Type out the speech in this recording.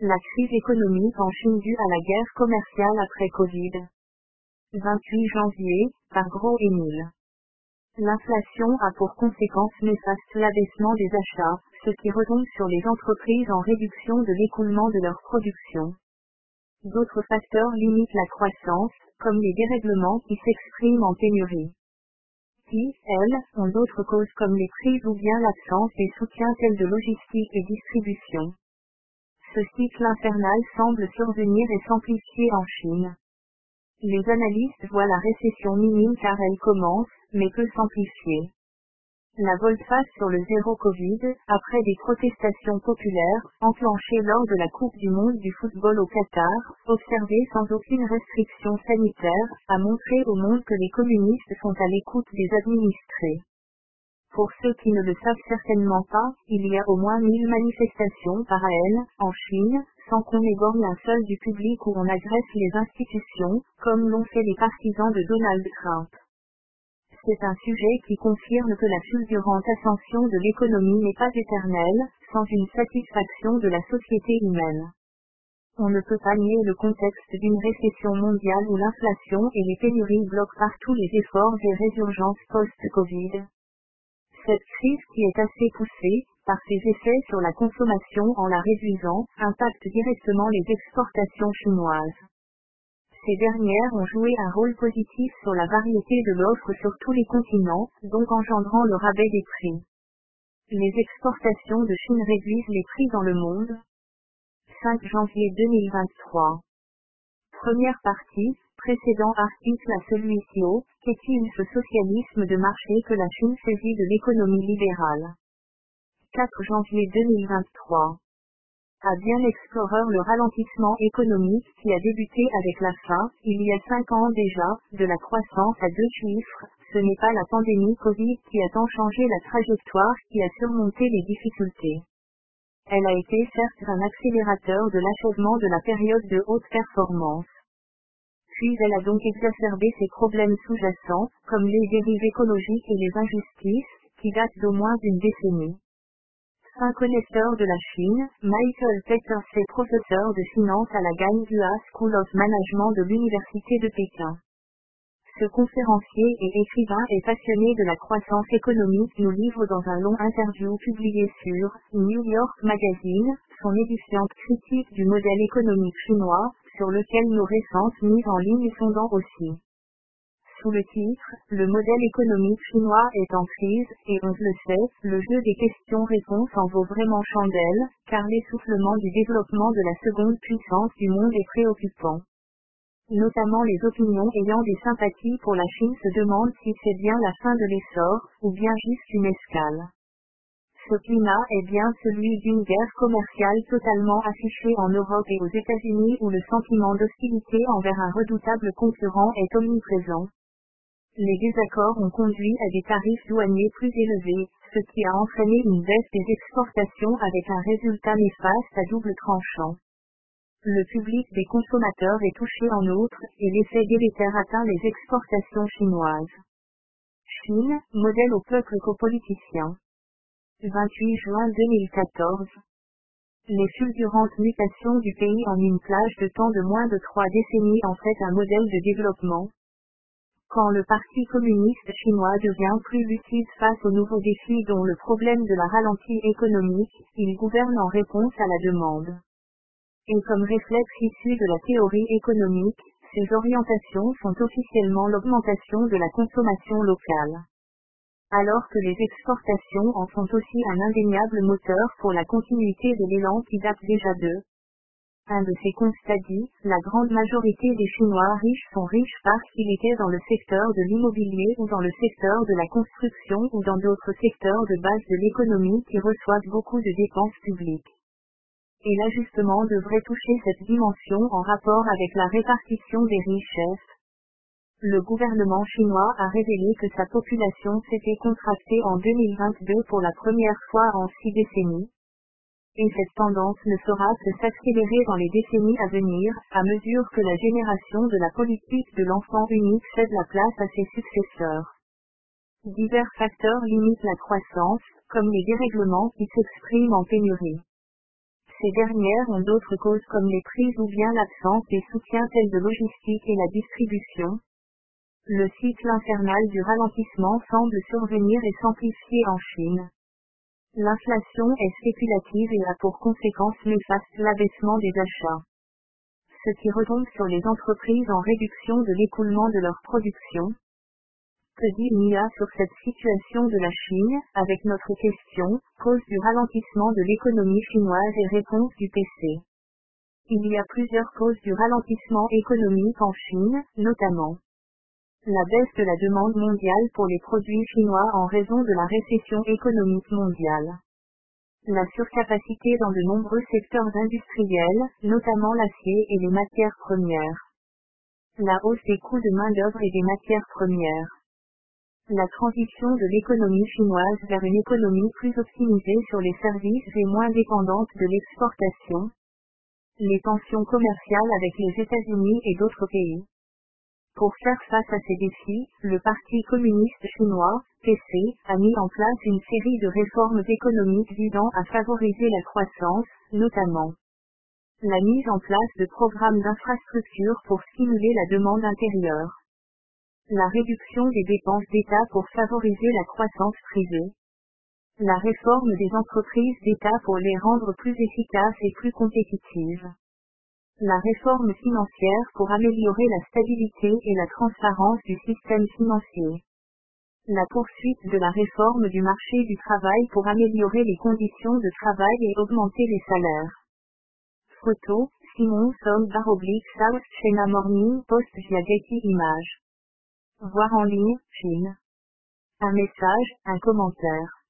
La crise économique en Chine due à la guerre commerciale après Covid. 28 janvier, par Gros Émile. L'inflation a pour conséquence néfaste l'abaissement des achats, ce qui retombe sur les entreprises en réduction de l'écoulement de leur production. D'autres facteurs limitent la croissance, comme les dérèglements qui s'expriment en pénurie. Qui, elles, ont d'autres causes comme les crises ou bien l'absence des soutiens tels de logistique et distribution. Ce cycle infernal semble survenir et s'amplifier en Chine. Les analystes voient la récession minime car elle commence, mais peut s'amplifier. La volte-face sur le zéro Covid, après des protestations populaires, enclenchées lors de la Coupe du monde du football au Qatar, observée sans aucune restriction sanitaire, a montré au monde que les communistes sont à l'écoute des administrés. Pour ceux qui ne le savent certainement pas, il y a au moins 1000 manifestations par an, en Chine, sans qu'on éborgne un seul du public où on agresse les institutions, comme l'ont fait les partisans de Donald Trump. C'est un sujet qui confirme que la fulgurante ascension de l'économie n'est pas éternelle, sans une satisfaction de la société humaine. On ne peut pas nier le contexte d'une récession mondiale où l'inflation et les pénuries bloquent partout les efforts et résurgences post-Covid. Cette crise qui est assez poussée, par ses effets sur la consommation en la réduisant, impacte directement les exportations chinoises. Ces dernières ont joué un rôle positif sur la variété de l'offre sur tous les continents, donc engendrant le rabais des prix. Les exportations de Chine réduisent les prix dans le monde. 5 janvier 2023. Première partie, précédent article à celui-ci. Qu'est-il ce socialisme de marché que la Chine saisit de l'économie libérale? 4 janvier 2023. A bien Explorer le ralentissement économique qui a débuté avec la fin, il y a 5 ans déjà, de la croissance à 2 chiffres, ce n'est pas la pandémie Covid qui a tant changé la trajectoire qui a surmonté les difficultés. Elle a été certes un accélérateur de l'achèvement de la période de haute performance. Puis elle a donc exacerbé ses problèmes sous-jacents, comme les dérives écologiques et les injustices, qui datent d'au moins d'une décennie. Un connaisseur de la Chine, Michael Peters est professeur de finance à la Ganghua School of Management de l'Université de Pékin. Ce conférencier et écrivain est passionné de la croissance économique nous livre dans un long interview publié sur New York Magazine, son édifiante critique du modèle économique chinois, sur lequel nos récentes mises en ligne fondant aussi. Sous le titre « Le modèle économique chinois est en crise » et on le sait, le jeu des questions-réponses en vaut vraiment chandelle, car l'essoufflement du développement de la seconde puissance du monde est préoccupant. Notamment les opinions ayant des sympathies pour la Chine se demandent si c'est bien la fin de l'essor, ou bien juste une escale. Ce climat est bien celui d'une guerre commerciale totalement affichée en Europe et aux États-Unis où le sentiment d'hostilité envers un redoutable concurrent est omniprésent. Les désaccords ont conduit à des tarifs douaniers plus élevés, ce qui a entraîné une baisse des exportations avec un résultat néfaste à double tranchant. Le public des consommateurs est touché en outre, et l'effet délétère atteint les exportations chinoises. Chine, modèle au peuple qu'aux politiciens. 28 juin 2014. Les fulgurantes mutations du pays en une plage de temps de moins de 3 décennies en fait un modèle de développement. Quand le Parti communiste chinois devient plus lucide face aux nouveaux défis dont le problème de la ralentie économique, il gouverne en réponse à la demande. Et comme réflexe issu de la théorie économique, ces orientations sont officiellement l'augmentation de la consommation locale. Alors que les exportations en sont aussi un indéniable moteur pour la continuité de l'élan qui date déjà d'eux. Un de ces constats dit, la grande majorité des Chinois riches sont riches parce qu'ils étaient dans le secteur de l'immobilier ou dans le secteur de la construction ou dans d'autres secteurs de base de l'économie qui reçoivent beaucoup de dépenses publiques. Et l'ajustement devrait toucher cette dimension en rapport avec la répartition des richesses. Le gouvernement chinois a révélé que sa population s'était contractée en 2022 pour la première fois en 6 décennies. Et cette tendance ne fera que s'accélérer dans les décennies à venir, à mesure que la génération de la politique de l'enfant unique cède la place à ses successeurs. Divers facteurs limitent la croissance, comme les dérèglements qui s'expriment en pénurie. Ces dernières ont d'autres causes comme les prises ou bien l'absence des soutiens tels de logistique et la distribution. Le cycle infernal du ralentissement semble survenir et s'amplifier en Chine. L'inflation est spéculative et a pour conséquence néfaste l'abaissement des achats. Ce qui retombe sur les entreprises en réduction de l'écoulement de leur production. Que dit l'IA sur cette situation de la Chine, avec notre question, cause du ralentissement de l'économie chinoise et réponse du PC. Il y a plusieurs causes du ralentissement économique en Chine, notamment la baisse de la demande mondiale pour les produits chinois en raison de la récession économique mondiale. La surcapacité dans de nombreux secteurs industriels, notamment l'acier et les matières premières. La hausse des coûts de main-d'œuvre et des matières premières. La transition de l'économie chinoise vers une économie plus optimisée sur les services et moins dépendante de l'exportation. Les tensions commerciales avec les États-Unis et d'autres pays. Pour faire face à ces défis, le Parti communiste chinois, PC, a mis en place une série de réformes économiques visant à favoriser la croissance, notamment la mise en place de programmes d'infrastructures pour stimuler la demande intérieure, la réduction des dépenses d'État pour favoriser la croissance privée, la réforme des entreprises d'État pour les rendre plus efficaces et plus compétitives. La réforme financière pour améliorer la stabilité et la transparence du système financier. La poursuite de la réforme du marché du travail pour améliorer les conditions de travail et augmenter les salaires. Photo, Simon Som / South China Morning Post via Getty Images. Voir en ligne, Chine. Un message, un commentaire.